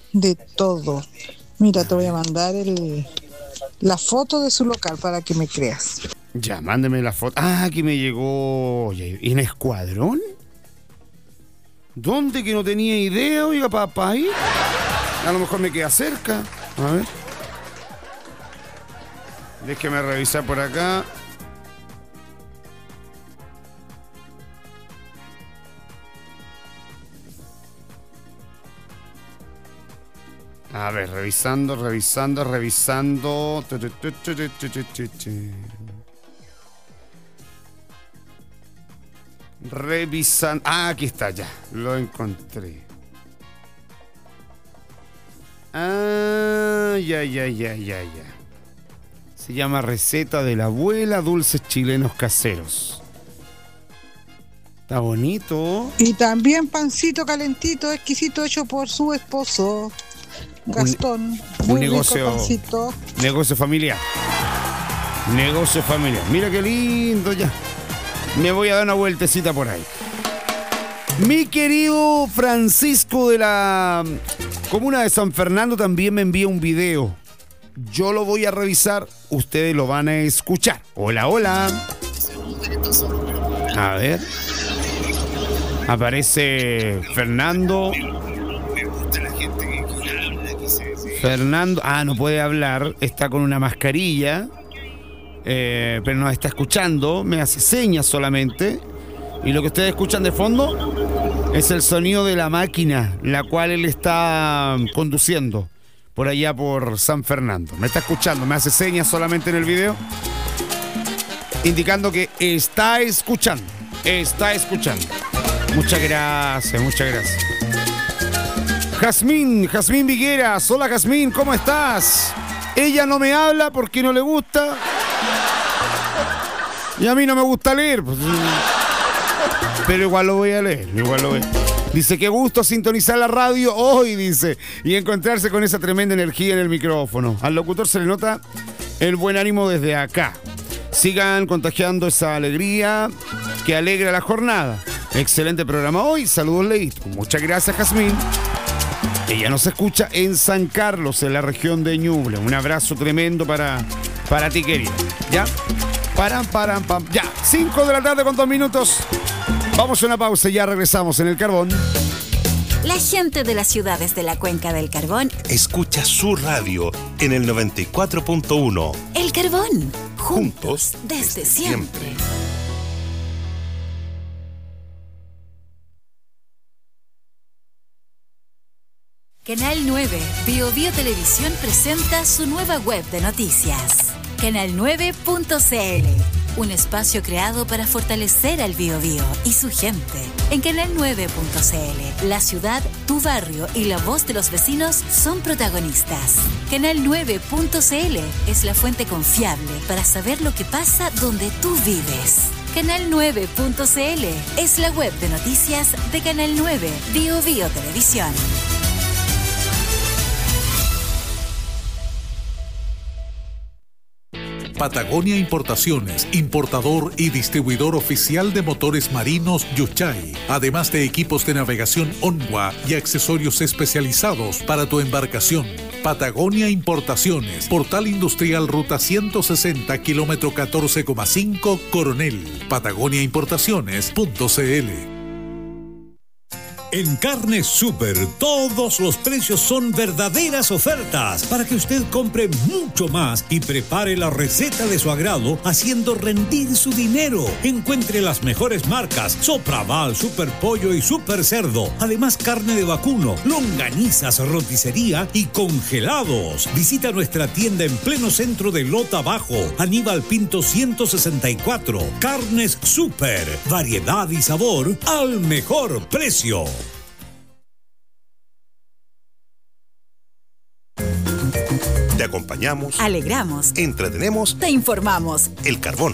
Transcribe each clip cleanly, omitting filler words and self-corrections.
de todo. Mira, te voy a mandar la foto de su local para que me creas. Ya, mándeme la foto. Ah, aquí me llegó. Oye, ¿en Escuadrón? ¿Dónde que no tenía idea, oiga, papá? Ahí. A lo mejor me queda cerca. A ver. Déjeme revisar por acá. A ver, revisando. Revisando. Ah, aquí está ya. Lo encontré. Ah, ya. Se llama Receta de la Abuela, dulces chilenos caseros. Está bonito. Y también pancito calentito, exquisito, hecho por su esposo, Gastón. Un negocio. Pancito. Negocio familiar. Mira qué lindo ya. Me voy a dar una vueltecita por ahí. Mi querido Francisco de la comuna de San Fernando también me envía un video. Yo lo voy a revisar, ustedes lo van a escuchar. Hola. A ver. Aparece Fernando. No puede hablar, está con una mascarilla. Pero nos está escuchando, me hace señas solamente. Y lo que ustedes escuchan de fondo es el sonido de la máquina, la cual él está conduciendo por allá por San Fernando. Me está escuchando, me hace señas solamente en el video, indicando que está escuchando. Muchas gracias. Jazmín Vigueras, hola Jazmín, ¿cómo estás? Ella no me habla porque no le gusta. Y a mí no me gusta leer, pues, pero igual lo voy a leer, Dice, qué gusto sintonizar la radio hoy, dice, y encontrarse con esa tremenda energía en el micrófono. Al locutor se le nota el buen ánimo desde acá. Sigan contagiando esa alegría que alegra la jornada. Excelente programa hoy, saludos Leito. Muchas gracias, Jazmín. Ella nos escucha en San Carlos, en la región de Ñuble. Un abrazo tremendo para ti, querida. ¿Ya? Pam. Ya, 5 de la tarde con 2 minutos. Vamos a una pausa y ya regresamos en El Carbón. La gente de las ciudades de la Cuenca del Carbón escucha su radio en el 94.1. El Carbón, juntos desde siempre. Canal 9, BioBio Televisión presenta su nueva web de noticias. Canal9.cl, un espacio creado para fortalecer al BioBio y su gente. En Canal9.cl, la ciudad, tu barrio y la voz de los vecinos son protagonistas. Canal9.cl es la fuente confiable para saber lo que pasa donde tú vives. Canal9.cl es la web de noticias de Canal 9, BioBio Televisión. Patagonia Importaciones, importador y distribuidor oficial de motores marinos Yuchay, además de equipos de navegación Onwa y accesorios especializados para tu embarcación. Patagonia Importaciones, Portal Industrial Ruta 160, kilómetro 14,5, Coronel. patagoniaimportaciones.cl. En Carnes Super, todos los precios son verdaderas ofertas para que usted compre mucho más y prepare la receta de su agrado haciendo rendir su dinero. Encuentre las mejores marcas: Sopraval, Super Pollo y Super Cerdo. Además, carne de vacuno, longanizas, roticería y congelados. Visita nuestra tienda en pleno centro de Lota Bajo, Aníbal Pinto 164. Carnes Super, variedad y sabor al mejor precio. Te acompañamos, alegramos, entretenemos, te informamos. El Carbón.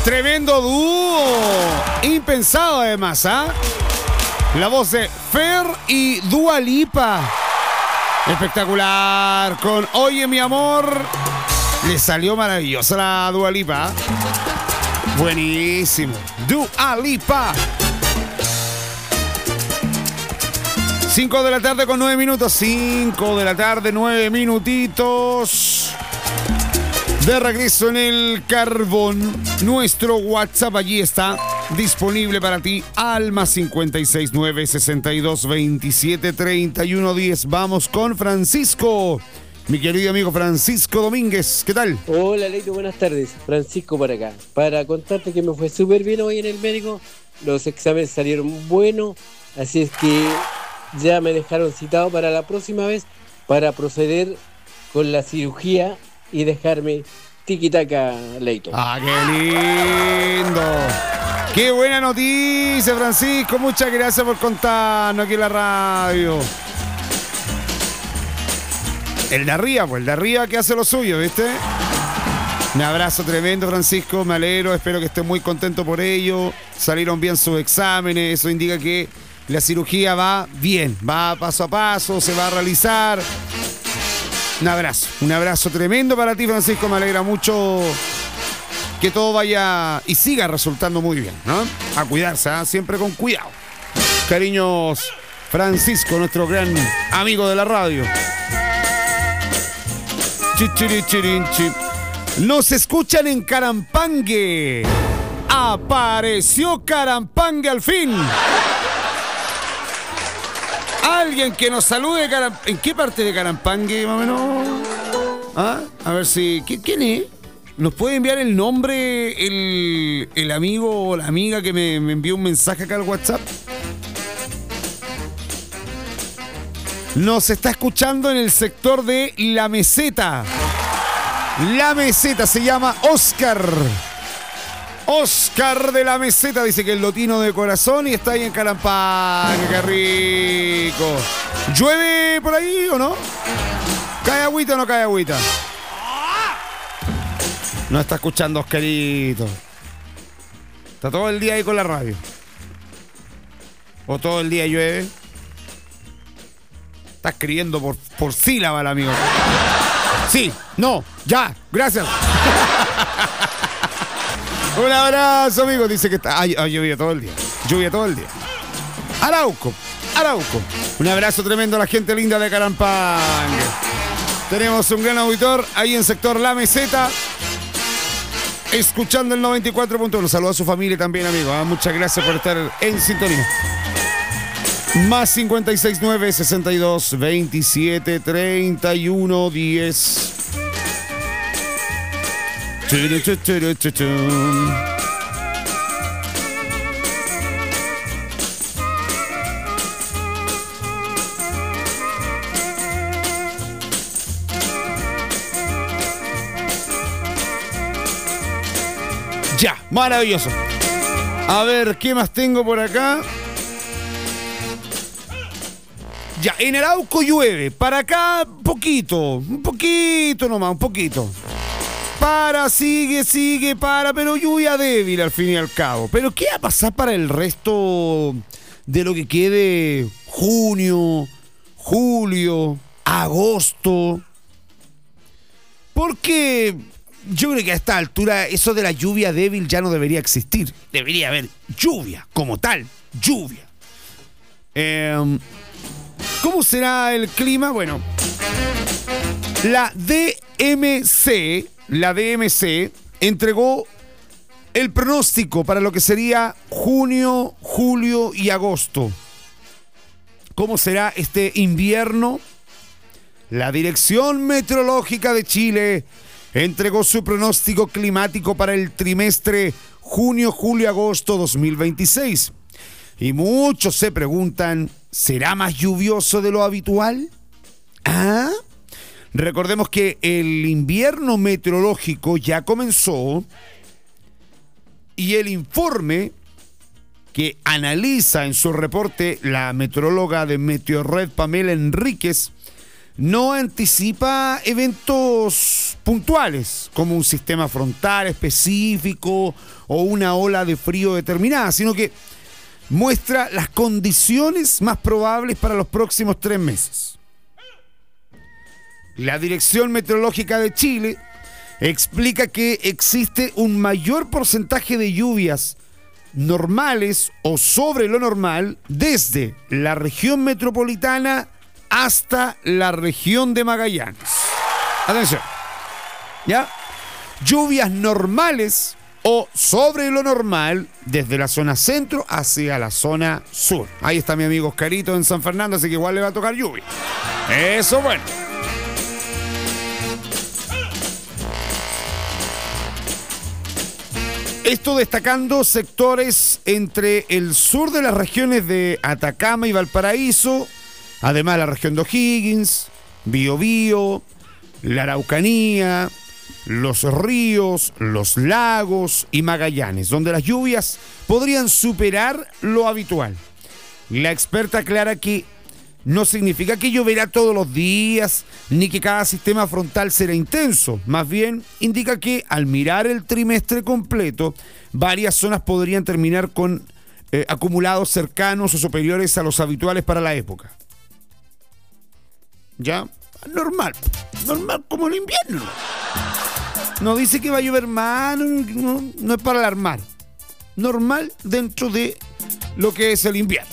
Tremendo dúo. Impensado además, ¿ah? La voz de Fer y Dua Lipa. Espectacular. Con Oye mi amor. Le salió maravillosa la Dua Lipa. Buenísimo. Dua Lipa. 5 de la tarde con 9 minutos. 5 de la tarde, 9 minutitos. De regreso en el Carbón. Nuestro WhatsApp allí está disponible para ti. Alma 569 62 27 31 10. Vamos con Francisco. Mi querido amigo Francisco Domínguez, ¿qué tal? Hola Leito, buenas tardes. Francisco por acá. Para contarte que me fue súper bien hoy en el médico. Los exámenes salieron buenos. Así es que ya me dejaron citado para la próxima vez para proceder con la cirugía y dejarme tiquitaca, Leito. ¡Ah, qué lindo! ¡Qué buena noticia, Francisco! Muchas gracias por contarnos aquí en la radio. El de arriba que hace lo suyo, ¿viste? Un abrazo tremendo, Francisco, me alegro, espero que esté muy contento por ello. Salieron bien sus exámenes, eso indica que la cirugía va bien, va paso a paso, se va a realizar. Un abrazo tremendo para ti, Francisco, me alegra mucho que todo vaya y siga resultando muy bien, ¿no? A cuidarse, ¿eh? Siempre con cuidado. Cariños, Francisco, nuestro gran amigo de la radio. Chichirichirinchi. Nos escuchan en Carampangue. Apareció Carampangue al fin. Alguien que nos salude. ¿En qué parte de Carampangue, más o menos? ¿Ah? A ver si... ¿Quién es? ¿Nos puede enviar el nombre el amigo o la amiga que me envió un mensaje acá al WhatsApp? Nos está escuchando en el sector de La Meseta. La Meseta se llama Oscar. Oscar de La Meseta dice que es lotino de corazón y está ahí en Carampangue. ¡Qué rico! ¿Llueve por ahí o no? ¿Cae agüita o no cae agüita? No está escuchando Oscarito. Está todo el día ahí con la radio. ¿O todo el día llueve? Está escribiendo por sílaba el amigo. Sí, no, ya, gracias. Un abrazo, amigo. Dice que está... lluvia todo el día. Lluvia todo el día. Arauco. Un abrazo tremendo a la gente linda de Carampangue. Tenemos un gran auditor ahí en sector La Meseta, escuchando el 94.1. Saludos a su familia también, amigo. Muchas gracias por estar en sintonía. Más 569 62 27 31 10. Ya, maravilloso. A ver, ¿qué más tengo por acá? Ya, en Arauco llueve. Para acá, un poquito nomás, un poquito. Sigue, pero lluvia débil al fin y al cabo. Pero ¿qué va a pasar para el resto de lo que quede junio, julio, agosto? Porque yo creo que a esta altura eso de la lluvia débil ya no debería existir. Debería haber lluvia como tal, lluvia. ¿Cómo será el clima? Bueno, la DMC entregó el pronóstico para lo que sería junio, julio y agosto. ¿Cómo será este invierno? La Dirección Meteorológica de Chile entregó su pronóstico climático para el trimestre junio, julio, agosto 2026. Y muchos se preguntan, ¿será más lluvioso de lo habitual? ¿Ah? Recordemos que el invierno meteorológico ya comenzó y el informe que analiza en su reporte la meteoróloga de Meteorred Pamela Enríquez no anticipa eventos puntuales, como un sistema frontal específico o una ola de frío determinada, sino que muestra las condiciones más probables para los próximos 3 meses. La Dirección Meteorológica de Chile explica que existe un mayor porcentaje de lluvias normales o sobre lo normal desde la región metropolitana hasta la región de Magallanes. Atención, ¿ya? Lluvias normales o sobre lo normal desde la zona centro hacia la zona sur. Ahí está mi amigo Oscarito en San Fernando, así que igual le va a tocar lluvia. Eso bueno. Esto destacando sectores entre el sur de las regiones de Atacama y Valparaíso, además la región de O'Higgins, Biobío, la Araucanía, los ríos, los lagos y Magallanes, donde las lluvias podrían superar lo habitual. La experta aclara que no significa que lloverá todos los días, ni que cada sistema frontal será intenso. Más bien, indica que al mirar el trimestre completo, varias zonas podrían terminar con acumulados cercanos o superiores a los habituales para la época. ¿Ya? Normal como el invierno. No dice que va a llover más, no es para alarmar. Normal dentro de lo que es el invierno.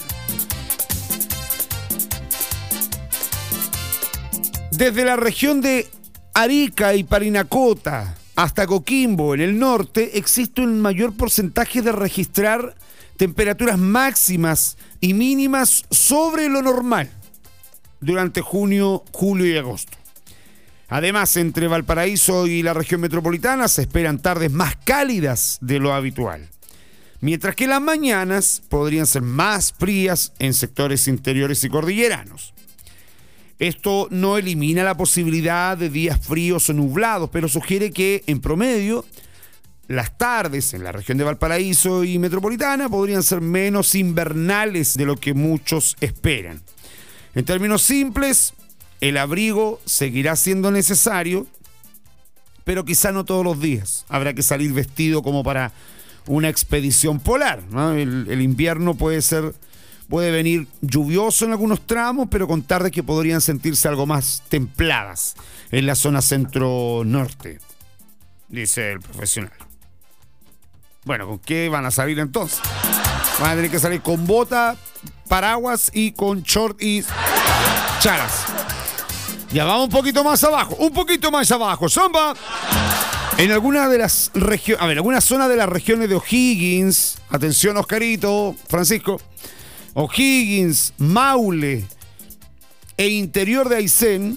Desde la región de Arica y Parinacota hasta Coquimbo, en el norte, existe un mayor porcentaje de registrar temperaturas máximas y mínimas sobre lo normal durante junio, julio y agosto. Además, entre Valparaíso y la región metropolitana se esperan tardes más cálidas de lo habitual, mientras que las mañanas podrían ser más frías en sectores interiores y cordilleranos. Esto no elimina la posibilidad de días fríos o nublados, pero sugiere que, en promedio, las tardes en la región de Valparaíso y metropolitana podrían ser menos invernales de lo que muchos esperan. En términos simples, el abrigo seguirá siendo necesario, pero quizá no todos los días. Habrá que salir vestido como para una expedición polar, ¿no? El invierno puede venir lluvioso en algunos tramos, pero con tardes que podrían sentirse algo más templadas en la zona centro-norte, dice el profesional. Bueno, ¿con qué van a salir entonces? Van a tener que salir con bota, paraguas y con short y charas. Ya vamos un poquito más abajo, Zamba. En alguna de las regiones, alguna zona de las regiones de O'Higgins, atención Oscarito, Francisco, O'Higgins, Maule e interior de Aysén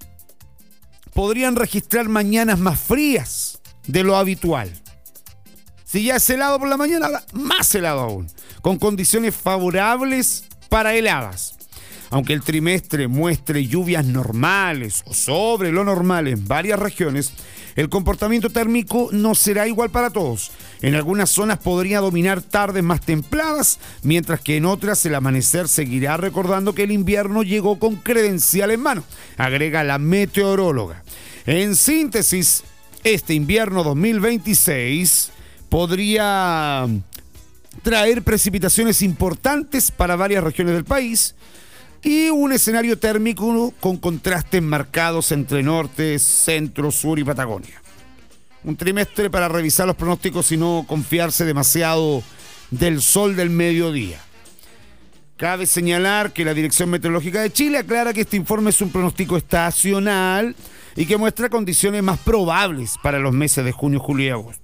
podrían registrar mañanas más frías de lo habitual. Si ya es helado por la mañana, ahora más helado aún, con condiciones favorables para heladas. Aunque el trimestre muestre lluvias normales o sobre lo normal en varias regiones, el comportamiento térmico no será igual para todos. En algunas zonas podría dominar tardes más templadas, mientras que en otras el amanecer seguirá recordando que el invierno llegó con credencial en mano, agrega la meteoróloga. En síntesis, este invierno 2026 podría traer precipitaciones importantes para varias regiones del país y un escenario térmico con contrastes marcados entre norte, centro, sur y Patagonia. Un trimestre para revisar los pronósticos y no confiarse demasiado del sol del mediodía. Cabe señalar que la Dirección Meteorológica de Chile aclara que este informe es un pronóstico estacional y que muestra condiciones más probables para los meses de junio, julio y agosto.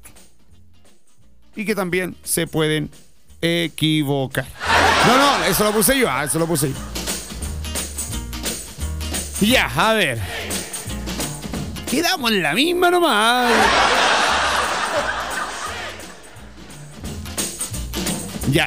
Y que también se pueden equivocar. No, eso lo puse yo. Ya, a ver. Quedamos en la misma nomás. Ya,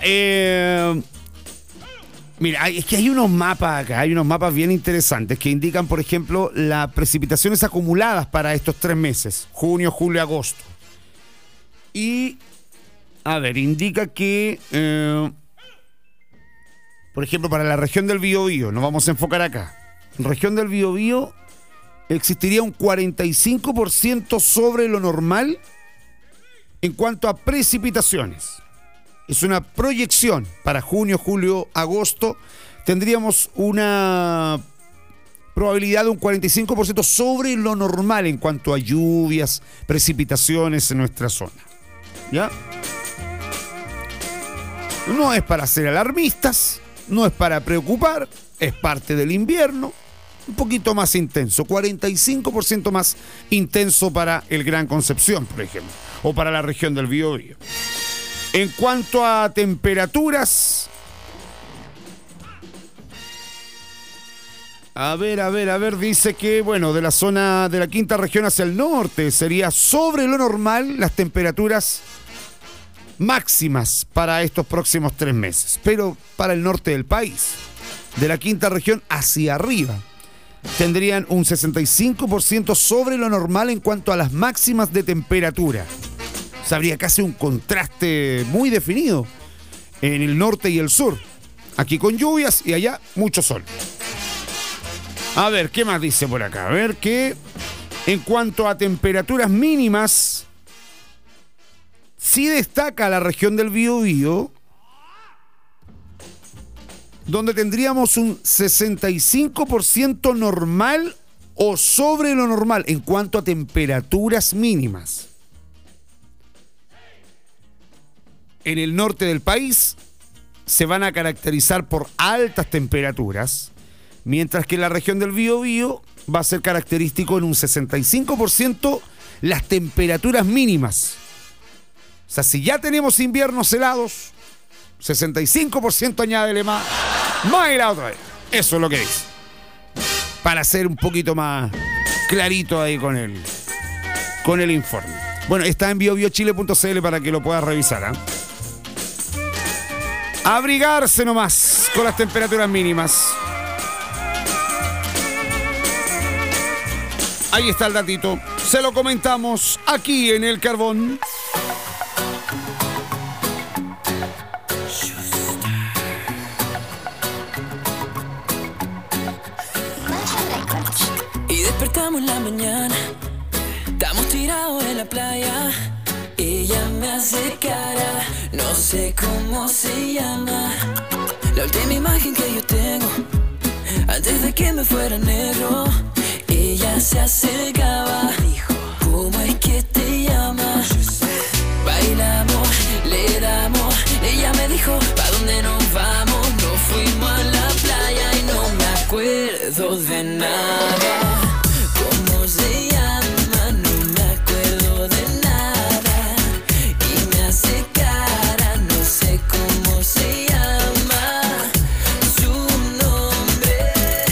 mira, es que hay unos mapas acá, hay unos mapas bien interesantes que indican, por ejemplo, las precipitaciones acumuladas para estos 3 meses, junio, julio, agosto. Y, a ver, indica que, por ejemplo, para la región del Biobío, nos vamos a enfocar acá. región del Biobío, existiría un 45% sobre lo normal en cuanto a precipitaciones. Es una proyección para junio, julio, agosto. Tendríamos una probabilidad de un 45% sobre lo normal en cuanto a lluvias, precipitaciones en nuestra zona. ¿Ya? No es para ser alarmistas, no es para preocupar, es parte del invierno. Un poquito más intenso, 45% más intenso para el Gran Concepción, por ejemplo, o para la región del Biobío. En cuanto a temperaturas, a ver, dice que, bueno, de la zona de la quinta región hacia el norte sería sobre lo normal las temperaturas máximas para estos próximos 3 meses, pero para el norte del país, de la quinta región hacia arriba, tendrían un 65% sobre lo normal en cuanto a las máximas de temperatura. O sea, habría casi un contraste muy definido en el norte y el sur. Aquí con lluvias y allá mucho sol. A ver, ¿qué más dice por acá? A ver que en cuanto a temperaturas mínimas, sí destaca la región del Biobío, donde tendríamos un 65% normal o sobre lo normal en cuanto a temperaturas mínimas. En el norte del país se van a caracterizar por altas temperaturas, mientras que en la región del Biobío va a ser característico en un 65% las temperaturas mínimas. O sea, si ya tenemos inviernos helados, 65% añádele más helado otra vez. Eso es lo que dice. Para ser un poquito más clarito ahí con el informe. Bueno, está en biobiochile.cl para que lo puedas revisar, ¿eh? Abrigarse nomás con las temperaturas mínimas. Ahí está el datito. Se lo comentamos aquí en El Carbón. Despertamos en la mañana, estamos tirados en la playa. Ella me hace cara, no sé cómo se llama. La última imagen que yo tengo, antes de que me fuera negro. Ella se acercaba, dijo, ¿cómo es que te llamas? Bailamos, le damos. Ella me dijo, ¿pa' dónde nos vamos? Nos fuimos a la playa y no me acuerdo de nada. ¿Cómo se llama? No me acuerdo de nada. Y me hace cara, no sé cómo se llama. Su nombre.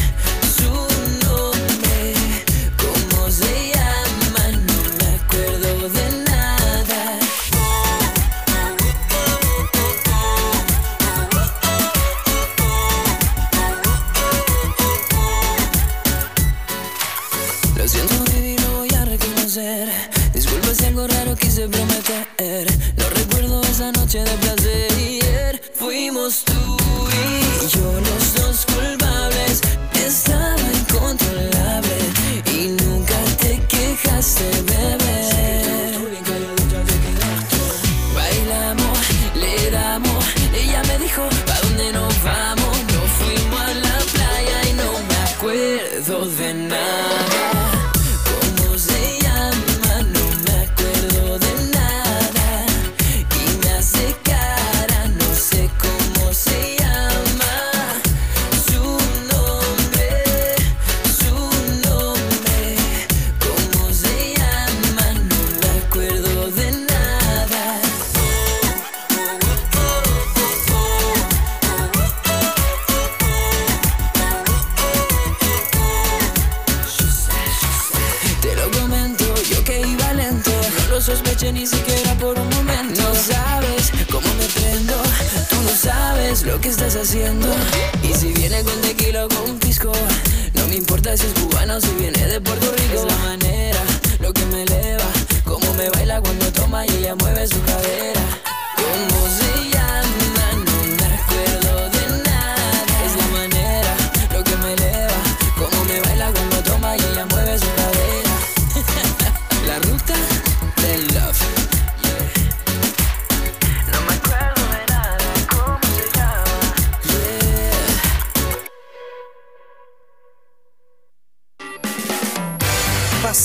¿Cómo se llama? No me acuerdo de nada. Lo siento, baby, lo voy a reconocer. Disculpa si algo raro quise prometer. No recuerdo esa noche de placer. Fuimos tú y yo, los dos culpables. Estaba incontrolable y nunca te quejaste, bebé. Bailamos, le damos. Ella me dijo, ¿pa' dónde nos vamos? Nos fuimos a la playa y no me acuerdo de nada. ¿Cómo se llama? No me acuerdo de nada. Y me hace cara, no sé cómo se llama. Su nombre. ¿Cómo se llama? No me acuerdo de nada. Te lo comento, yo que iba lento. No lo sospeché ni siquiera por un momento. No sabes cómo me prendo. Tú no sabes lo que estás haciendo. Y si viene con tequila o con pisco, no me importa si es cubana o si viene de Puerto Rico. Es la manera, lo que me eleva. Cómo me baila cuando toma y ella mueve su cadera. ¿Cómo se llama? No me acuerdo de nada. Es la manera, lo que me eleva. Cómo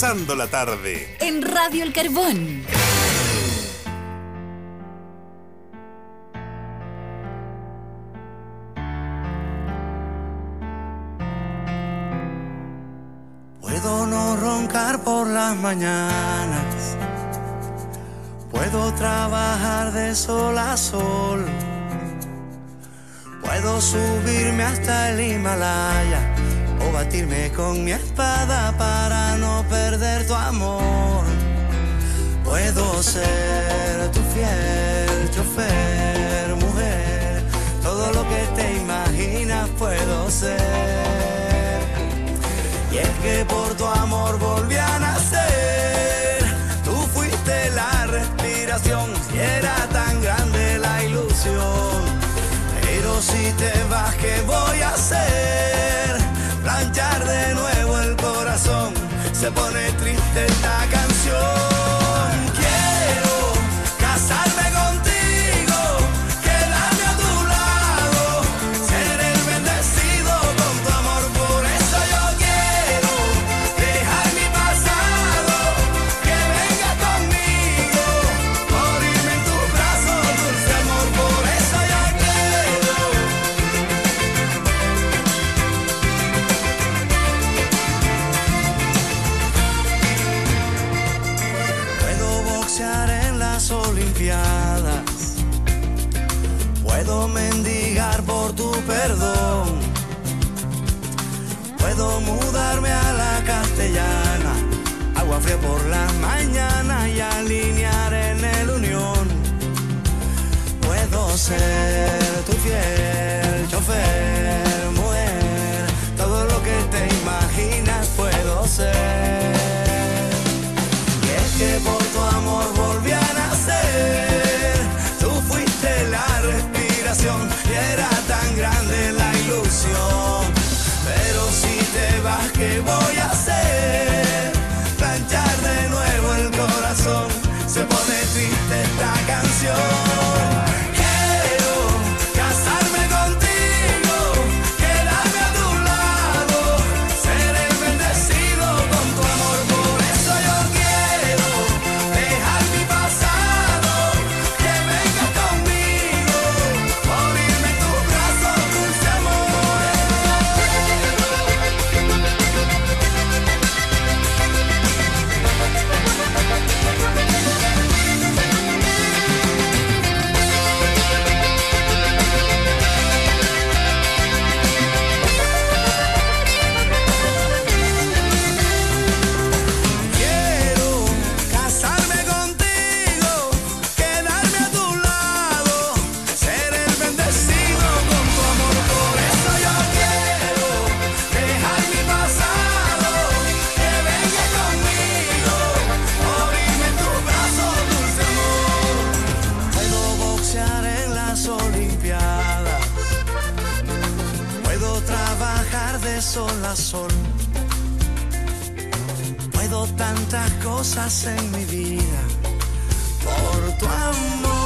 pasando la tarde. En Radio El Carbón. Puedo no roncar por las mañanas, puedo trabajar de sol a sol, puedo subirme hasta el Himalaya o batirme con mi espada para no perder tu amor. Puedo ser tu fiel chofer, mujer, todo lo que te imaginas puedo ser. Y es que por tu amor volví a nacer, tú fuiste la respiración, y era tan grande la ilusión. Pero si te vas, ¿qué voy a hacer? Planchar de nuevo el corazón, se pone triste esta canción. Quiero casarme contigo, quedarme a tu lado, ser el bendecido con tu amor, por eso yo quiero dejar mi pasado, que venga conmigo, morirme en tus brazos, dulce amor, por eso yo quiero. Puedo boxear en las Olimpiadas, puedo mendigar por tu perdón, puedo mudarme a la Castellana, agua fría por la mañana y alinear en el Unión. Puedo ser tu fiel chofer, mujer, todo lo que te imaginas puedo ser. Y es que por tu amor volví a nacer, tú fuiste la respiración, y era tan grande la ilusión. Pero si te vas, ¿qué voy a hacer? Planchar de nuevo el corazón, se pone triste esta canción. Quiero casarme contigo, quedarme a tu lado, ser el bendecido con tu amor, por eso yo quiero dejar mi pasado, que venga conmigo, morirme en tus brazos, dulce amor. Quiero casarme contigo, quedarme a tu lado, ser el bendecido con tu amor, por eso yo quiero dejar mi pasado, que venga conmigo, morirme en tus brazos, dulce amor. Puedo boxear en las Olimpiadas, puedo trabajar de sol a sol, puedo tantas cosas en mi vida por tu amor.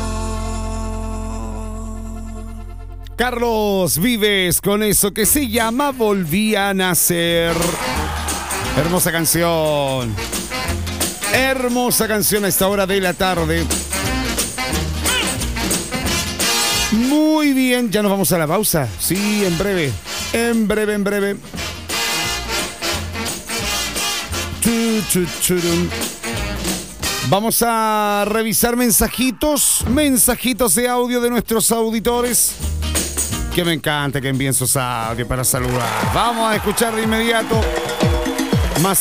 Carlos Vives con eso que se llama Volví a nacer. Hermosa canción. Hermosa canción a esta hora de la tarde. Muy bien, ya nos vamos a la pausa. Sí, en breve. En breve, en breve. Churum. Vamos a revisar mensajitos de audio de nuestros auditores. Que me encanta que envíen sus audios para saludar. Vamos a escuchar de inmediato. Más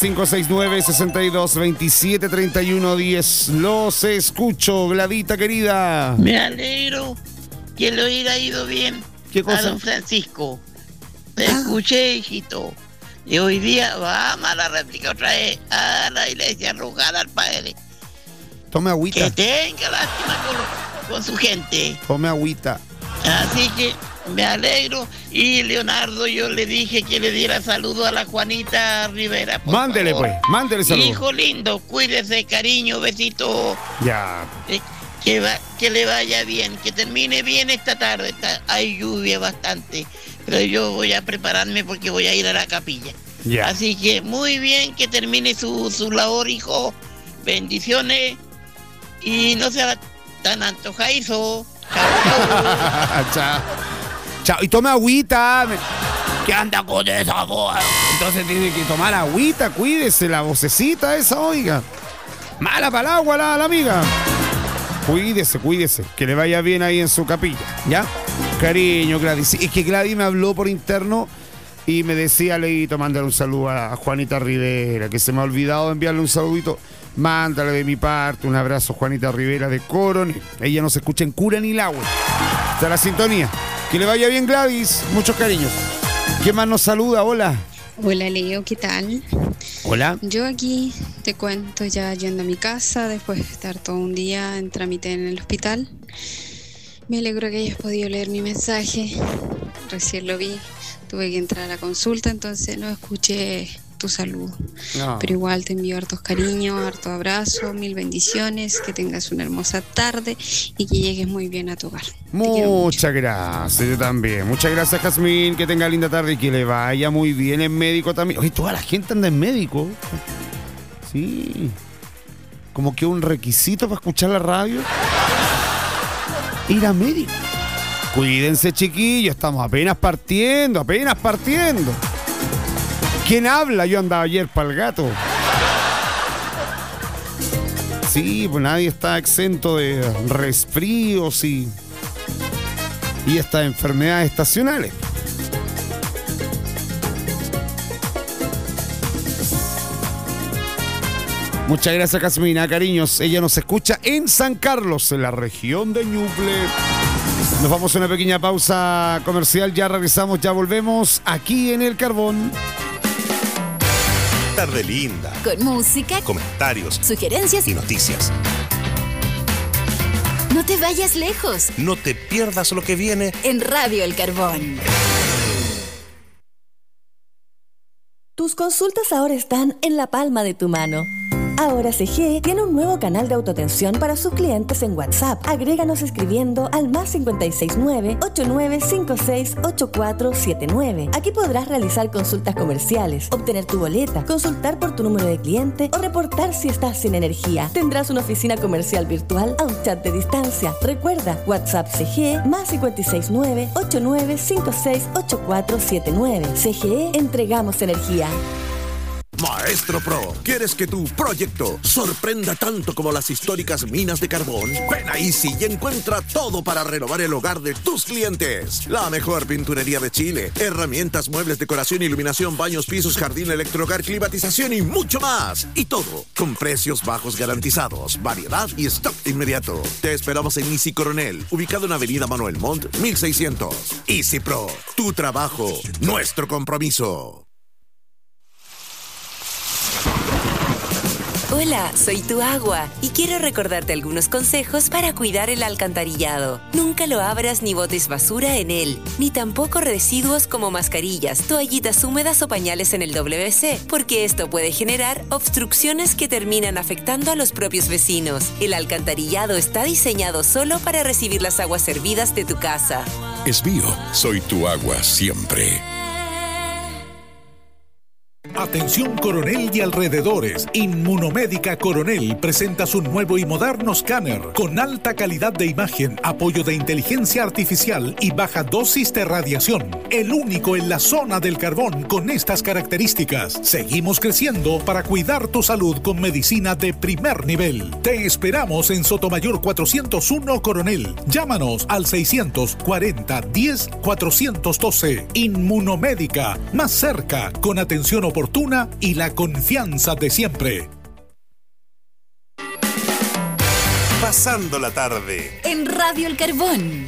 569-6227-3110. Los escucho, Gladita querida. Me alegro que lo haya ido bien. ¿Qué cosa? A don Francisco. Te escuché, hijito. Y hoy día vamos a la réplica otra vez a la iglesia a rogar al Padre. Tome agüita. Que tenga lástima con su gente. Tome agüita. Así que me alegro. Y Leonardo, yo le dije que le diera saludo a la Juanita Rivera. Mándele, favor. pues. Mándele saludo. Hijo lindo, cuídese, cariño, besito. Ya. Que le vaya bien, que termine bien esta tarde. Hay lluvia bastante, pero yo voy a prepararme porque voy a ir a la capilla. Ya. Así que muy bien, que termine su labor, hijo. Bendiciones. Y no sea tan antojadizo. Chao. Chao. Y tome agüita. ¿Qué anda con esa voz? Entonces tiene que tomar agüita, cuídese la vocecita esa, oiga. Mala para el agua la amiga. Cuídese, que le vaya bien ahí en su capilla, ¿ya? Cariño, Gladys. Es que Gladys me habló por interno y me decía, Leito, mándale un saludo a Juanita Rivera, que se me ha olvidado enviarle un saludito. Mándale de mi parte un abrazo, Juanita Rivera de Coronel. Ella no se escucha en Cura ni Lagüe. Está la sintonía. Que le vaya bien, Gladys. Muchos cariños. ¿Quién más nos saluda? Hola. Hola, Leo, ¿qué tal? Hola. Yo aquí te cuento ya yendo a mi casa después de estar todo un día en trámite en el hospital. Me alegro que hayas podido leer mi mensaje. Recién lo vi. Tuve que entrar a la consulta, entonces no escuché tu saludo. No. Pero igual te envío hartos cariños, hartos abrazos, mil bendiciones, que tengas una hermosa tarde y que llegues muy bien a tu hogar. Muchas gracias, yo también. Muchas gracias, Jazmín, que tenga linda tarde y que le vaya muy bien en médico también. Oye, toda la gente anda en médico. Sí. Como que un requisito para escuchar la radio. Ir a médico. Cuídense, chiquillos, estamos apenas partiendo. ¿Quién habla? Yo andaba ayer para el gato. Sí, pues nadie está exento de resfríos y estas enfermedades estacionales. Muchas gracias, Casmina, cariños. Ella nos escucha en San Carlos, en la región de Ñuble. Nos vamos a una pequeña pausa comercial, ya regresamos, ya volvemos aquí en El Carbón. Tarde linda. Con música, comentarios, sugerencias y noticias. No te vayas lejos. No te pierdas lo que viene en Radio El Carbón. Tus consultas ahora están en la palma de tu mano. Ahora CG tiene un nuevo canal de autoatención para sus clientes en WhatsApp. Agréganos escribiendo al +569 8956 8479. Aquí podrás realizar consultas comerciales, obtener tu boleta, consultar por tu número de cliente o reportar si estás sin energía. Tendrás una oficina comercial virtual a un chat de distancia. Recuerda, WhatsApp CG +569 8956 8479. CGE, entregamos energía. Maestro Pro, ¿quieres que tu proyecto sorprenda tanto como las históricas minas de carbón? Ven a Easy y encuentra todo para renovar el hogar de tus clientes. La mejor pinturería de Chile, herramientas, muebles, decoración, iluminación, baños, pisos, jardín, electrohogar, climatización y mucho más. Y todo con precios bajos garantizados, variedad y stock inmediato. Te esperamos en Easy Coronel, ubicado en Avenida Manuel Montt, 1600. Easy Pro, tu trabajo, nuestro compromiso. Hola, soy tu agua y quiero recordarte algunos consejos para cuidar el alcantarillado. Nunca lo abras ni botes basura en él, ni tampoco residuos como mascarillas, toallitas húmedas o pañales en el WC, porque esto puede generar obstrucciones que terminan afectando a los propios vecinos. El alcantarillado está diseñado solo para recibir las aguas servidas de tu casa. Esbío, soy tu agua siempre. Atención Coronel y alrededores. Inmunomédica Coronel presenta su nuevo y moderno escáner con alta calidad de imagen, apoyo de inteligencia artificial y baja dosis de radiación. El único en la zona del Carbón con estas características. Seguimos creciendo para cuidar tu salud con medicina de primer nivel. Te esperamos en Sotomayor 401 Coronel. Llámanos al 640 10 412. Inmunomédica, más cerca, con atención oportuna y la confianza de siempre. Pasando la tarde en Radio El Carbón.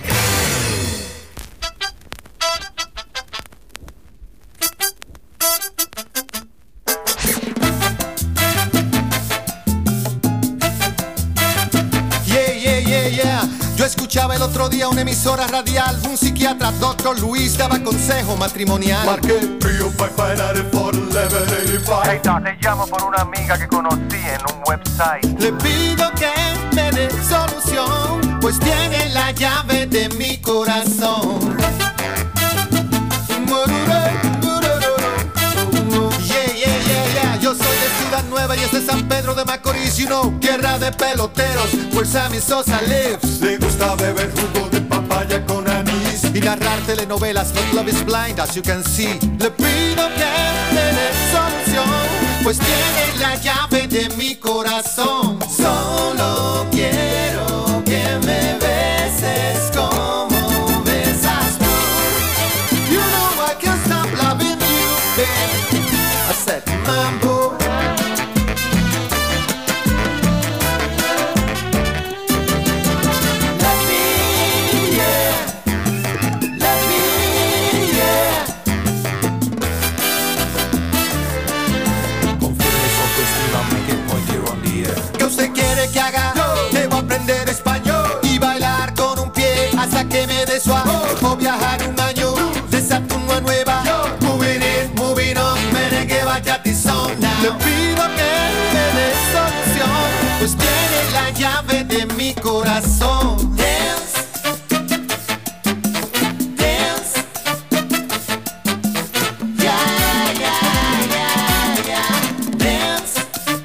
Yo escuchaba el otro día una emisora radial, un psiquiatra, Dr. Luis, daba consejo matrimonial. Marqué 305-594-1185. Hey, te llamo por una amiga que conocí en un website. Le pido que me dé solución, pues tiene la llave de mi corazón. Cause you know, guerra de peloteros, where Sammy Sosa lives. Le gusta beber jugo de papaya con anís y narrar telenovelas, but love is blind, as you can see. Le pido que me dé solución, pues tiene la llave de mi corazón. Solo quiero que me beses como besas tú. You know I can't stop loving you, babe. I said, mambo. Que haga, debo aprender español y bailar con un pie hasta que me dé suave, o viajar un año de Saturno a Nueva York. Moving in, moving on, merengue, bachata y son. Le pido que me dé solución, pues tiene la llave de mi corazón. Dance, dance, yeah, yeah, yeah, yeah, dance.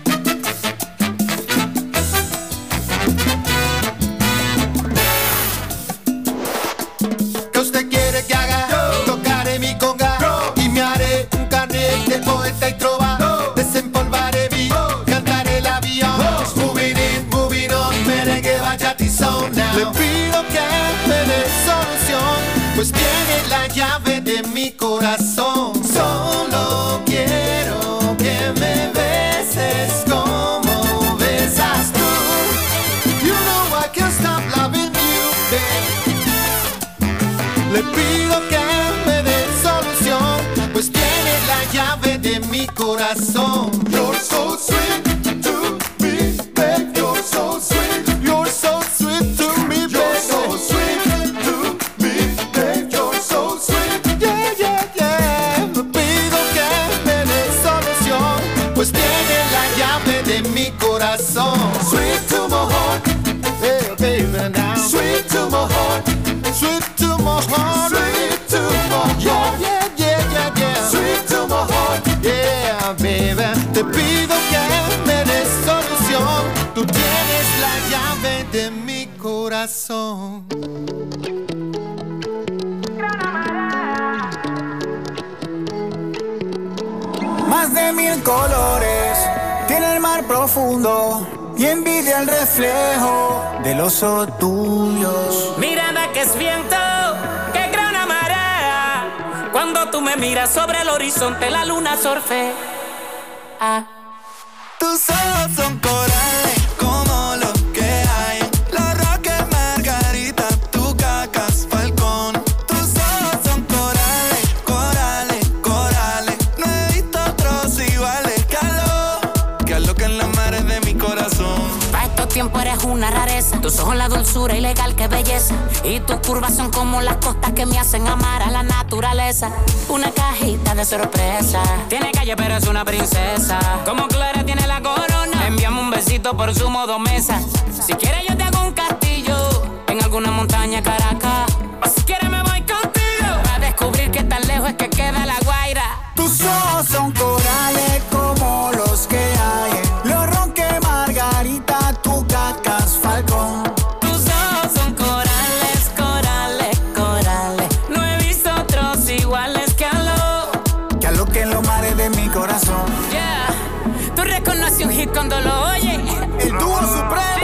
Que haga, tocaré mi conga y me haré un carnet de poeta y trova. Desempolvaré mi, cantaré el avión. Moving in, moving on, merengue, bachata y son. Le pido que me dé solución, pues tiene la llave de mi corazón. Solo quiero que me beses como besas tú. You know I can't stop loving you, babe. Le pido que me dé solución, pues tiene la llave de mi corazón. You're so sweet to me, babe. You're so sweet. You're so sweet to me, babe. You're so sweet to me, babe. You're so sweet. Yeah, yeah, yeah. Le pido que me dé solución, pues tiene la llave de mi corazón. Sweet to my heart, hey, baby now. Sweet to my heart. Sweet to my heart, sweet to my heart, yeah, yeah, yeah, yeah, yeah. Sweet to my heart, yeah, baby. Te pido que me des solución. Tú tienes la llave de mi corazón. Más de 1000 colores tiene el mar profundo y envidia el reflejo del oso tuyos. Mirada que es viento, que crea una marea. Cuando tú me miras sobre el horizonte, la luna surfea. Tus ojos son corales como los que hay. Los roques margarita, tu cacas falcón. Tus ojos son corales, corales, corales. No he visto otros iguales. Que a lo que en las mares de mi corazón. Pa' estos tiempos eres una rareza. Tus ojos la dulzura ilegal, qué belleza. Y tus curvas son como las costas que me hacen amar a la naturaleza. Una cajita de sorpresa. Tiene calle pero es una princesa. Como Clara tiene la corona. Envíame un besito por su modo mesa. Si quieres yo te hago un castillo en alguna montaña Caracas. O si quieres me voy contigo a descubrir que tan lejos es que queda la Guaira. Tus ojos son corales como los que hay. Los ronques margarita, tu cacas falcón. Tus ojos son corales, corales, corales. No he visto otros iguales que a lo que en los mares de mi corazón. Yeah, tú reconoces un hit cuando lo oyes. El dúo supremo.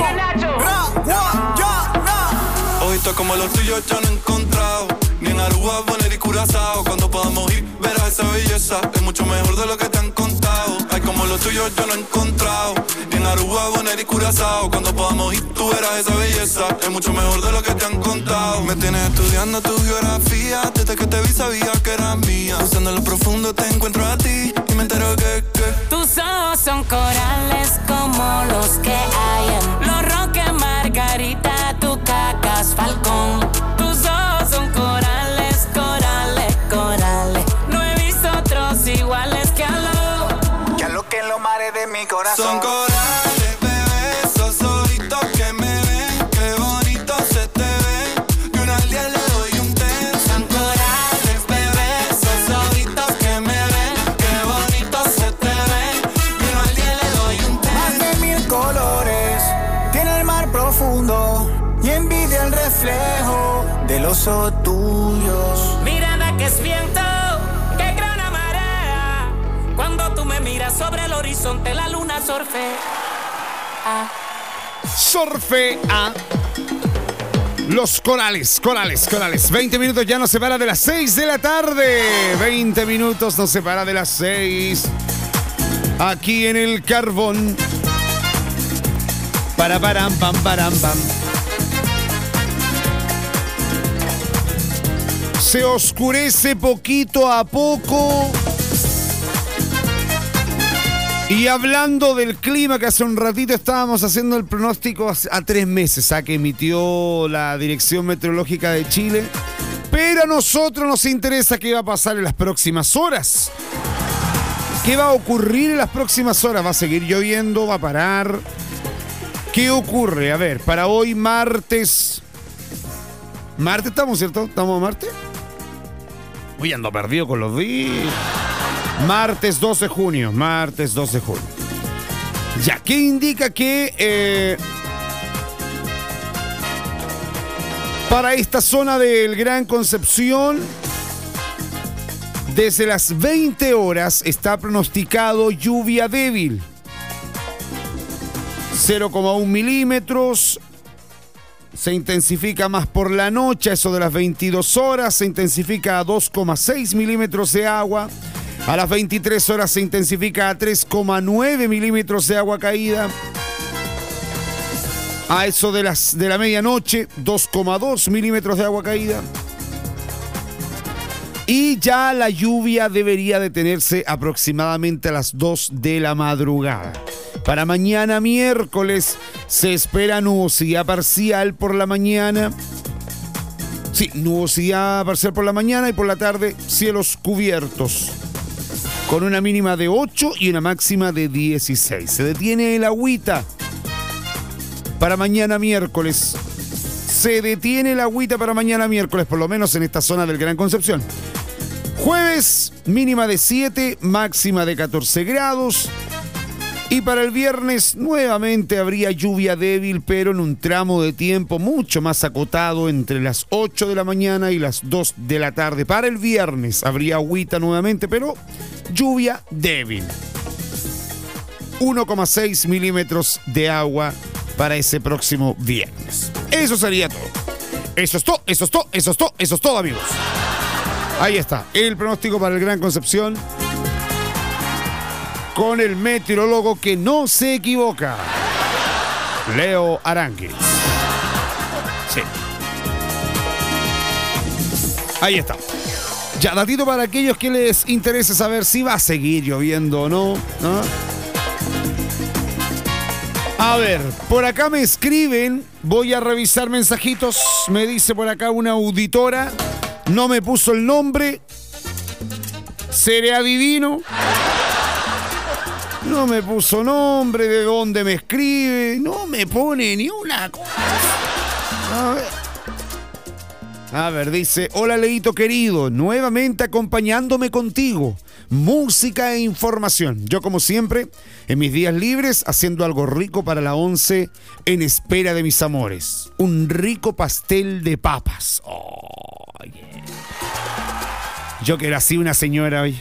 Ojitos como los tuyos yo no he encontrado. Ni en Aruba, Bonaire y Curazao. Cuando podamos ir, verás esa belleza. Es mucho mejor de lo que te han contado. Ay, como los tuyos yo no he encontrado. Ni en Aruba, Bonaire y Curazao. Cuando podamos ir, tú verás esa belleza. Es mucho mejor de lo que te han contado. Me tienes estudiando tu geografía. Desde que te vi sabía que eras mía. Buscando en lo profundo te encuentro a ti. Y me entero que tus ojos son corales como los que hay en los roques margarita, tu cacas falcón. Tus ojos son corales, corales, corales. No he visto otros iguales que a lo que en los mares de mi corazón. Son corales, bebé, esos ojitos que me ven, qué bonito se te ven. De una al día le doy un ten. Son corales, bebé, esos ojitos que me ven, qué bonito se te ven. De una al día le doy un ten. Más de 1000 colores y envidia el reflejo de los ojos tuyos. Mirada que es viento, que grana marea. Cuando tú me miras sobre el horizonte, la luna surfea. Surfea. Los corales. 20 minutos ya nos separa de las 6 de la tarde. 20 minutos nos separa de las 6. Aquí en el Carbón. Param, pam. Se oscurece poquito a poco. Y hablando del clima, que hace un ratito estábamos haciendo el pronóstico a 3 meses, que emitió la Dirección Meteorológica de Chile. Pero a nosotros nos interesa qué va a pasar en las próximas horas. ¿Qué va a ocurrir en las próximas horas? ¿Va a seguir lloviendo? ¿Va a parar? ¿Qué ocurre? A ver, para hoy martes. ¿Martes estamos, cierto? ¿Estamos martes? Uy, ando perdido con los días. Martes 12 de junio. Ya, ¿qué indica que para esta zona del Gran Concepción, desde las 20 horas está pronosticado lluvia débil? 0,1 milímetros. Se intensifica más por la noche, eso de las 22 horas. Se intensifica a 2,6 milímetros de agua. A las 23 horas se intensifica a 3,9 milímetros de agua caída. A eso de la medianoche, 2,2 milímetros de agua caída. Y ya la lluvia debería detenerse aproximadamente a las 2 de la madrugada. Para mañana miércoles se espera nubosidad parcial por la mañana. Sí, nubosidad parcial por la mañana y por la tarde cielos cubiertos. Con una mínima de 8 y una máxima de 16. Se detiene el agüita para mañana miércoles. Por lo menos en esta zona del Gran Concepción. Jueves, mínima de 7, máxima de 14 grados. Y para el viernes nuevamente habría lluvia débil, pero en un tramo de tiempo mucho más acotado entre las 8 de la mañana y las 2 de la tarde. Para el viernes habría agüita nuevamente, pero lluvia débil. 1,6 milímetros de agua para ese próximo viernes. Eso sería todo. Eso es todo, amigos. Ahí está, el pronóstico para el Gran Concepción. Con el meteorólogo que no se equivoca, Leo Aranguis. Sí. Ahí está. Ya, datito para aquellos que les interese saber si va a seguir lloviendo o no. A ver, por acá me escriben, voy a revisar mensajitos. Me dice por acá una auditora, no me puso el nombre. ¿Seré adivino? No me puso nombre, de dónde me escribe, no me pone ni una cosa. A ver, dice, hola Leito querido, nuevamente acompañándome contigo. Música e información. Yo como siempre, en mis días libres, haciendo algo rico para la 11 en espera de mis amores. Un rico pastel de papas. Oh, yeah. Yo quiero así una señora hoy.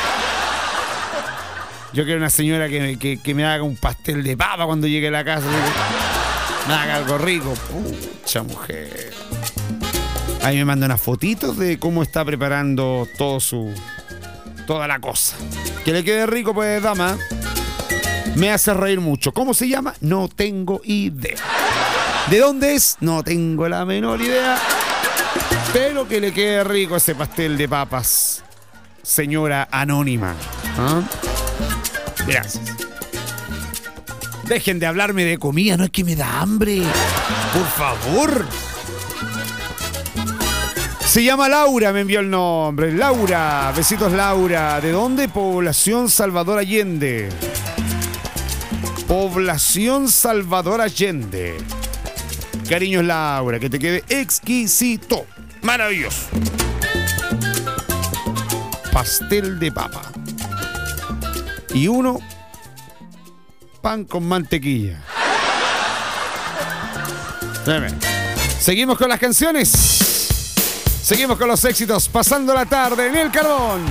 Yo quiero una señora que me haga un pastel de papa cuando llegue a la casa. Me haga algo rico. Pucha mujer. Ahí me manda unas fotitos de cómo está preparando toda la cosa. Que le quede rico, pues, dama. Me hace reír mucho. ¿Cómo se llama? No tengo idea. ¿De dónde es? No tengo la menor idea. Pero que le quede rico ese pastel de papas, señora anónima. ¿Ah? Gracias. Dejen de hablarme de comida, no es que me da hambre. Por favor. Se llama Laura, me envió el nombre. Laura, besitos Laura. ¿De dónde? Población Salvador Allende. Población Salvador Allende. Cariños Laura, que te quede exquisito. Maravilloso. Pastel de papa. Y uno, pan con mantequilla. Tremendo. Seguimos con las canciones. Seguimos con los éxitos. Pasando la tarde en el Carbón.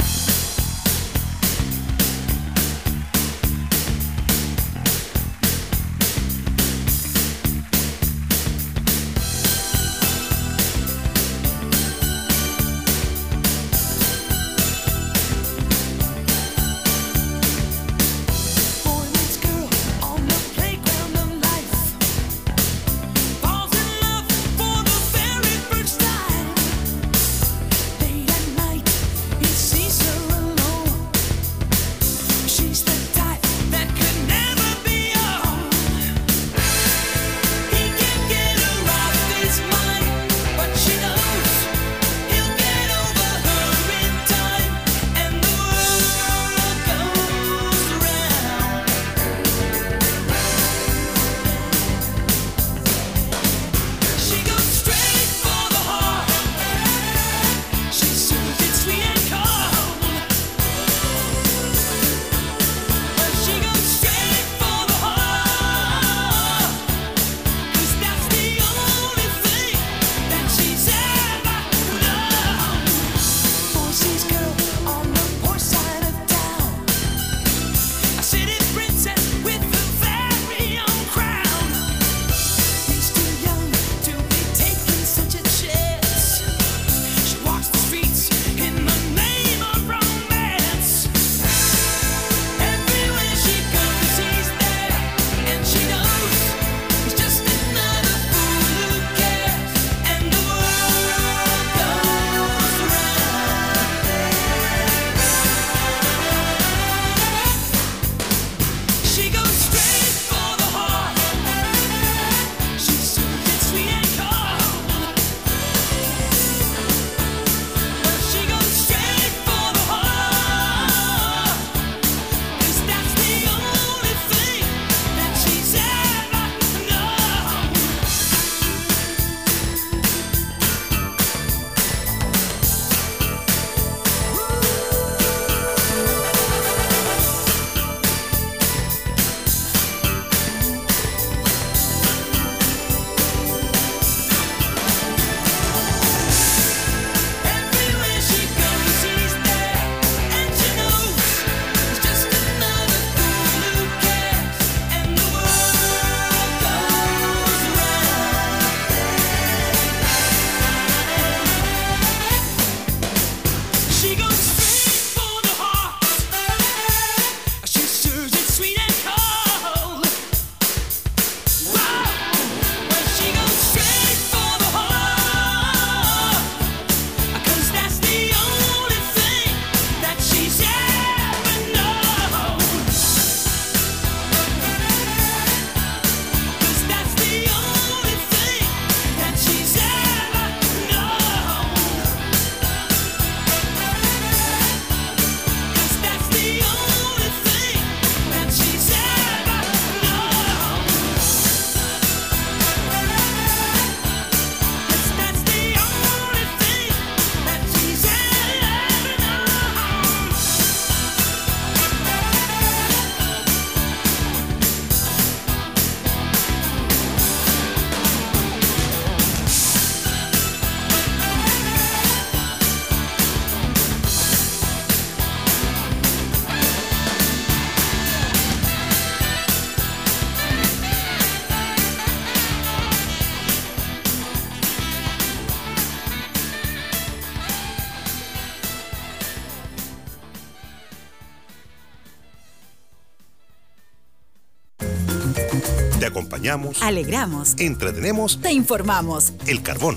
Te acompañamos, alegramos, entretenemos, te informamos. El Carbón.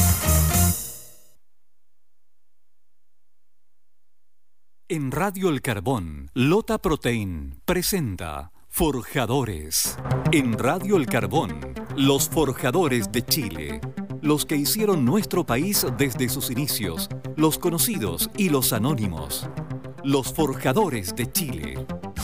En Radio El Carbón, Lota Protein presenta Forjadores. En Radio El Carbón, los forjadores de Chile. Los que hicieron nuestro país desde sus inicios, los conocidos y los anónimos. Los forjadores de Chile.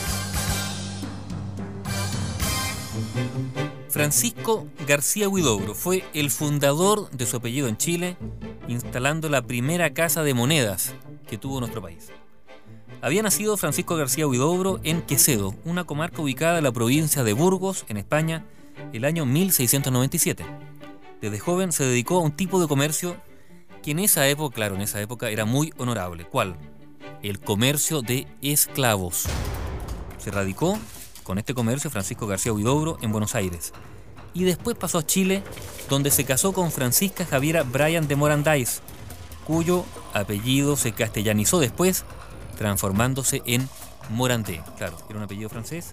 Francisco García Huidobro fue el fundador de su apellido en Chile, instalando la primera casa de monedas que tuvo nuestro país. Había nacido Francisco García Huidobro en Quezedo, una comarca ubicada en la provincia de Burgos, en España, el año 1697. Desde joven se dedicó a un tipo de comercio que en esa época era muy honorable. ¿Cuál? El comercio de esclavos. Se radicó con este comercio Francisco García Huidobro en Buenos Aires. Y después pasó a Chile, donde se casó con Francisca Javiera Bryan de Morandáis, cuyo apellido se castellanizó después, transformándose en Morandé. Claro, era un apellido francés,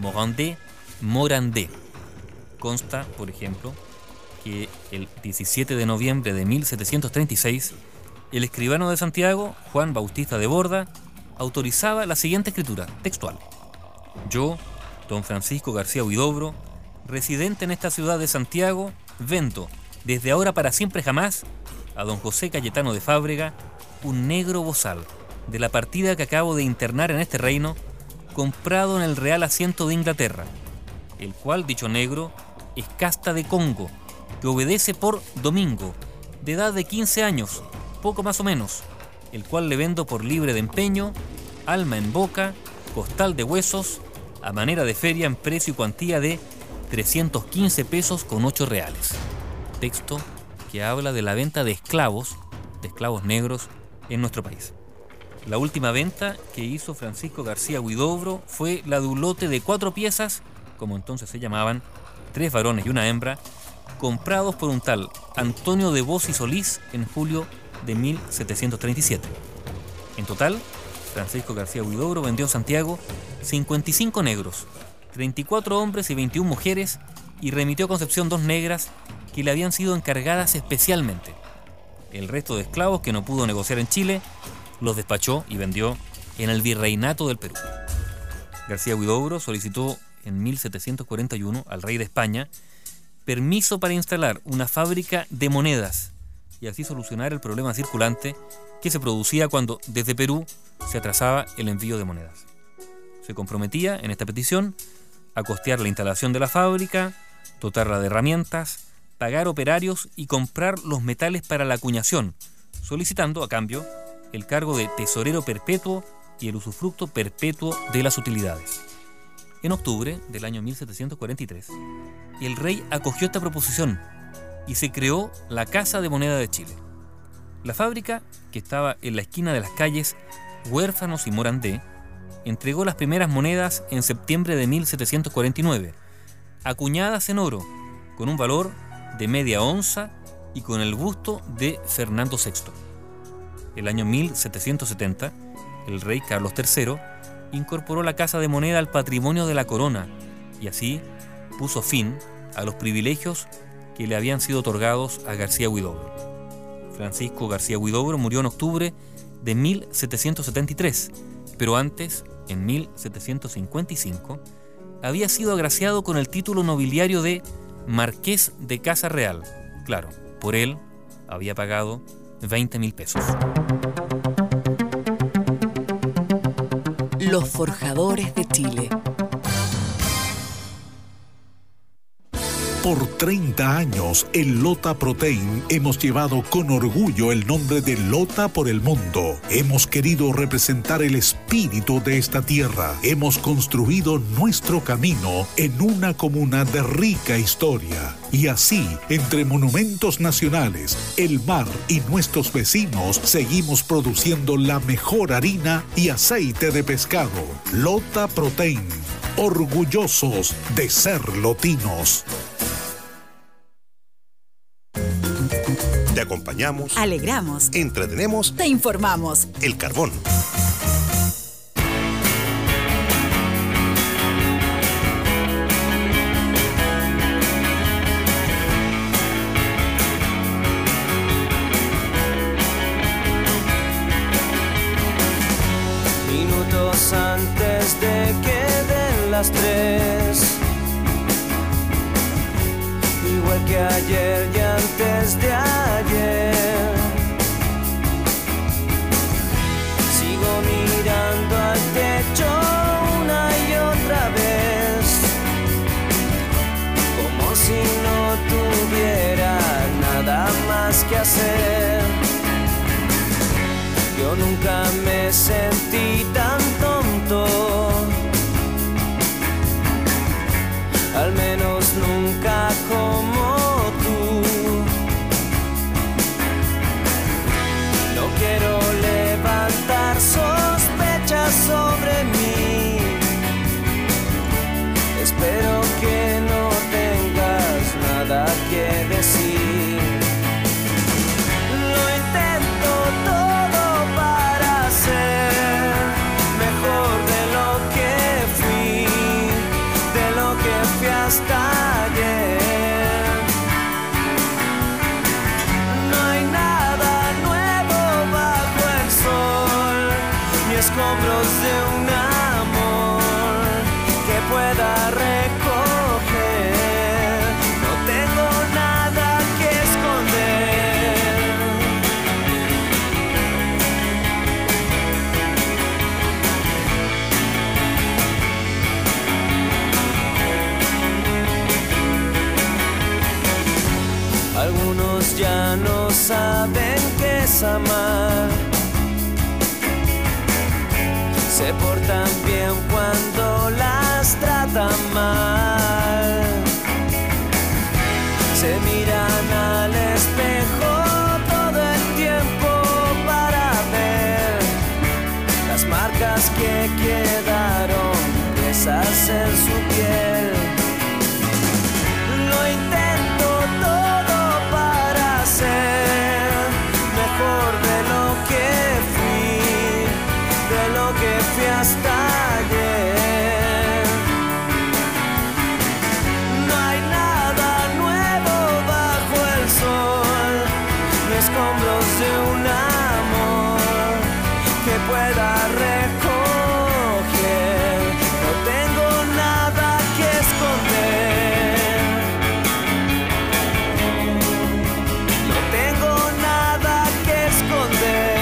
Morandé. Consta, por ejemplo, que el 17 de noviembre de 1736, el escribano de Santiago, Juan Bautista de Borda, autorizaba la siguiente escritura textual: yo, don Francisco García Huidobro, residente en esta ciudad de Santiago, vendo, desde ahora para siempre jamás, a don José Cayetano de Fábrega, un negro bozal, de la partida que acabo de internar en este reino, comprado en el Real Asiento de Inglaterra, el cual, dicho negro, es casta de Congo, que obedece por Domingo, de edad de 15 años, poco más o menos, el cual le vendo por libre de empeño, alma en boca, costal de huesos, a manera de feria en precio y cuantía de 315 pesos con 8 reales. Texto que habla de la venta de esclavos negros en nuestro país. La última venta que hizo Francisco García Huidobro fue la de un lote de 4 piezas, como entonces se llamaban, 3 varones y una hembra, comprados por un tal Antonio de Bos y Solís en julio de 1737. En total, Francisco García Huidobro vendió en Santiago 55 negros, 34 hombres y 21 mujeres, y remitió a Concepción 2 negras que le habían sido encargadas especialmente. El resto de esclavos que no pudo negociar en Chile los despachó y vendió en el Virreinato del Perú. García Huidobro solicitó en 1741 al rey de España permiso para instalar una fábrica de monedas y así solucionar el problema circulante que se producía cuando desde Perú se atrasaba el envío de monedas. Se comprometía en esta petición a costear la instalación de la fábrica, dotarla de herramientas, pagar operarios y comprar los metales para la acuñación, solicitando a cambio el cargo de tesorero perpetuo y el usufructo perpetuo de las utilidades. En octubre del año 1743, el rey acogió esta proposición y se creó la Casa de Moneda de Chile. La fábrica, que estaba en la esquina de las calles Huérfanos y Morandé, entregó las primeras monedas en septiembre de 1749, acuñadas en oro, con un valor de media onza y con el busto de Fernando VI. El año 1770, el rey Carlos III incorporó la Casa de Moneda al patrimonio de la corona y así puso fin a los privilegios que le habían sido otorgados a García Huidobro. Francisco García Huidobro murió en octubre de 1773, pero antes, en 1755, había sido agraciado con el título nobiliario de Marqués de Casa Real. Claro, por él había pagado 20.000 pesos. Los forjadores de Chile. Por 30 años, en Lota Protein hemos llevado con orgullo el nombre de Lota por el mundo. Hemos querido representar el espíritu de esta tierra. Hemos construido nuestro camino en una comuna de rica historia. Y así, entre monumentos nacionales, el mar y nuestros vecinos, seguimos produciendo la mejor harina y aceite de pescado. Lota Protein, orgullosos de ser lotinos. Te acompañamos, alegramos, entretenemos, te informamos. El Carbón. Minutos antes de que den las 3, igual que ayer y antes de ayer, sigo mirando al techo una y otra vez, como si no tuviera nada más que hacer. Yo nunca me sentí tan tonto, al menos nunca como tú. Algunos ya no saben qué es amar. Se portan bien cuando las tratan mal. Se miran al espejo todo el tiempo para ver las marcas que quedaron presas en su piel. Lo intento todo para ser mejor de lo que fui, de lo que fui hasta ayer. No hay nada nuevo bajo el sol, ni escombros de un amor que pueda recoger. No tengo nada que esconder. No tengo nada que esconder.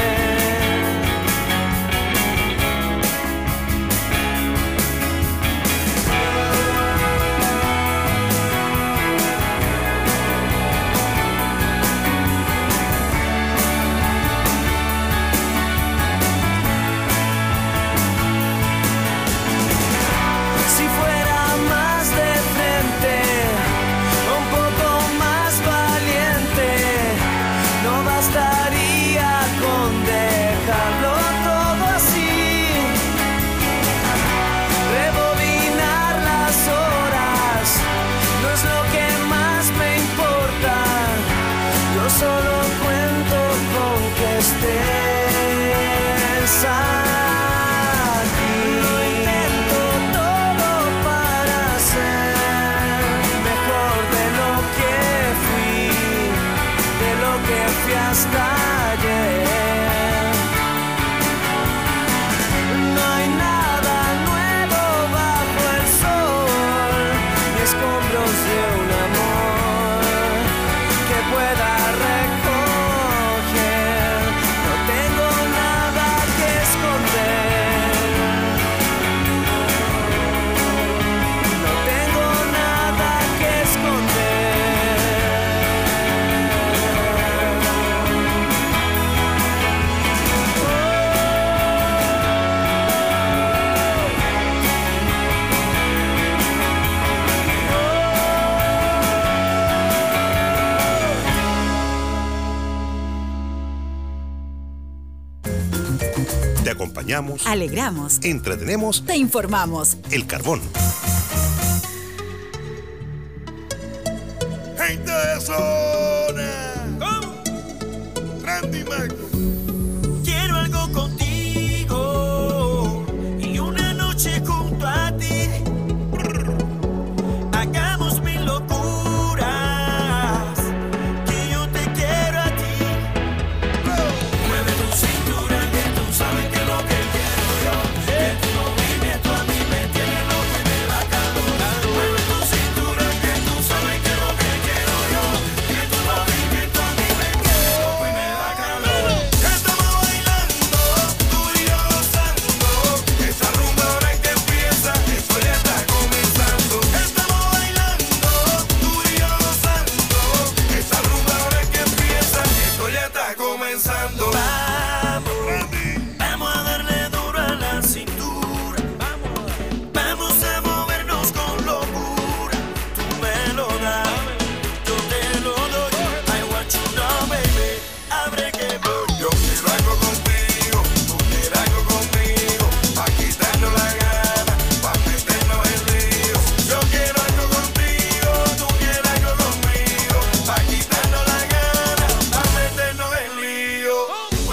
Si fuera más de frente, un poco más valiente, no bastaría con dejarlo todo así. Rebobinar las horas no es lo que más me importa. Yo solo cuento con que estés aquí. Lo intento todo para ser mejor de lo que fui, de lo que fui hasta ayer. No hay nada nuevo bajo el sol, ni escombros de un amor que pueda recoger. No tengo nada que esconder. No tengo nada que esconder. Te acompañamos, Alegramos. entretenemos, Te informamos. El Carbón.